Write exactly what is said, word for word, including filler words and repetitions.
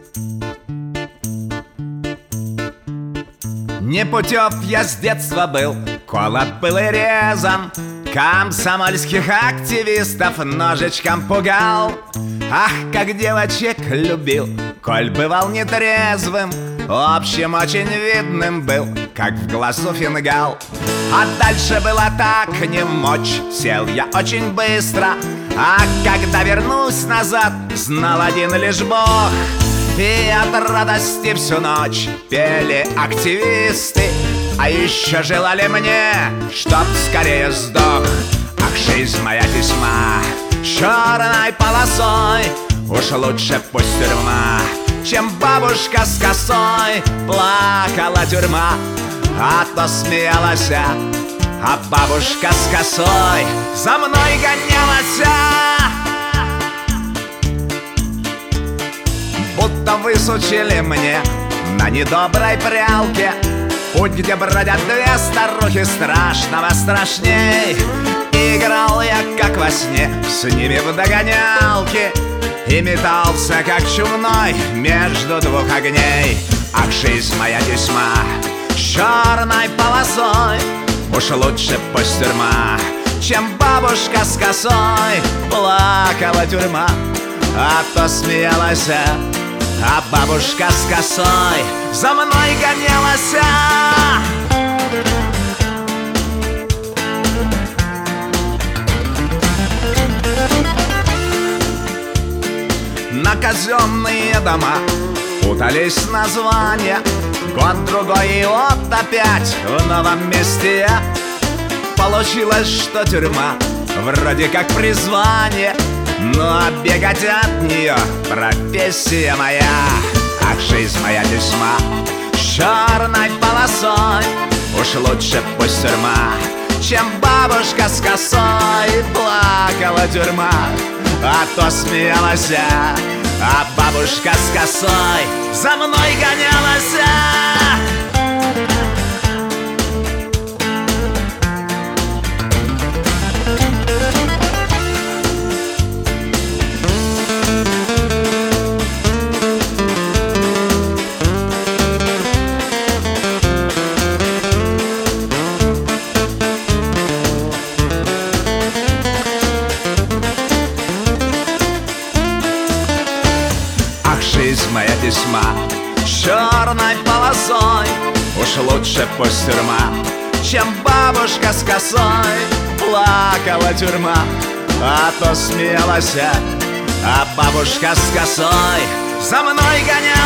Непутев я с детства был, колот был и резан, комсомольских активистов ножичком пугал. Ах, как девочек любил, коль бывал нетрезвым, в общем, очень видным был, как в глазу фингал. А дальше было так не мочь, сел я очень быстро, а когда вернусь назад, знал один лишь Бог. И от радости всю ночь пели активисты, а еще желали мне, чтоб скорее сдох. Ах, жизнь моя тесьма черной полосой, уж лучше пусть тюрьма, чем бабушка с косой. Плакала тюрьма, а то смеялась, а бабушка с косой за мной гонялась. Будто высучили мне на недоброй прялке путь, где бродят две старухи, страшного страшней. Играл я, как во сне, с ними в догонялки и метался, как чумной, между двух огней. Ах, жизнь моя тесьма черной полосой, уж лучше пусть тюрьма, чем бабушка с косой. Плакала тюрьма, а то смеялась, а бабушка с косой за мной гонялась. На казенные дома путались названия, год-другой и вот опять в новом месте. Получилось, что тюрьма вроде как призвание, но бегать от нее профессия моя. Ах, жизнь моя тесьма черной полосой, уж лучше пусть тюрьма, чем бабушка с косой. Плакала тюрьма, а то смеялась, а бабушка с косой за мной гонялась. Жизнь моя тесьма черной полосой, уж лучше пусть тюрьма, чем бабушка с косой. Плакала тюрьма, а то смеялась, а бабушка с косой за мной гонялась.